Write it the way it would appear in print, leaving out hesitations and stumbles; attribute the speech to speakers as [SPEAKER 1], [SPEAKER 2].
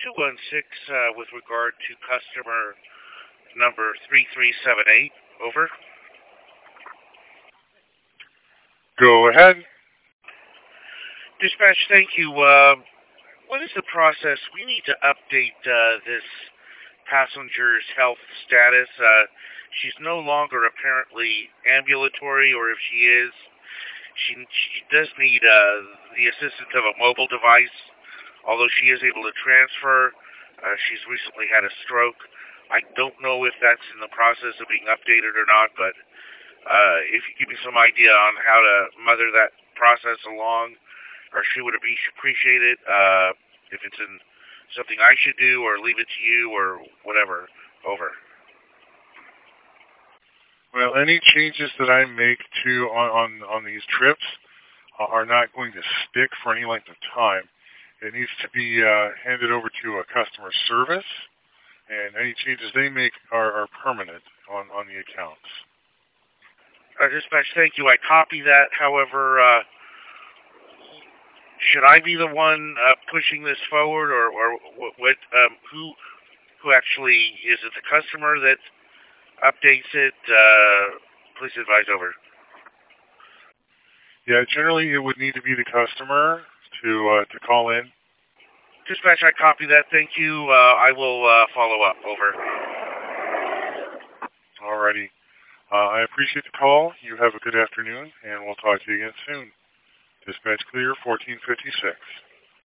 [SPEAKER 1] 216 with regard to customer number 3378. Over.
[SPEAKER 2] Go ahead.
[SPEAKER 1] Dispatch, thank you. What is the process? We need to update this passenger's health status. She's no longer apparently ambulatory, or if she is, she does need the assistance of a mobile device, although she is able to transfer. She's recently had a stroke. I don't know if that's in the process of being updated or not, but if you give me some idea on how to mother that process along, or she would appreciate it. If it's in something I should do, or leave it to you, or whatever. Over.
[SPEAKER 2] Well, any changes that I make to on these trips are not going to stick for any length of time. It needs to be handed over to a customer service, and any changes they make are permanent on the accounts.
[SPEAKER 1] Dispatch, thank you. I copy that. However, should I be the one pushing this forward, or what? Who actually is it? The customer that updates it? Please advise. Over.
[SPEAKER 2] Yeah, generally it would need to be the customer to call in.
[SPEAKER 1] Dispatch, I copy that. Thank you. I will follow up. Over.
[SPEAKER 2] Alrighty. I appreciate the call. You have a good afternoon, and we'll talk to you again soon. Dispatch clear, 1456.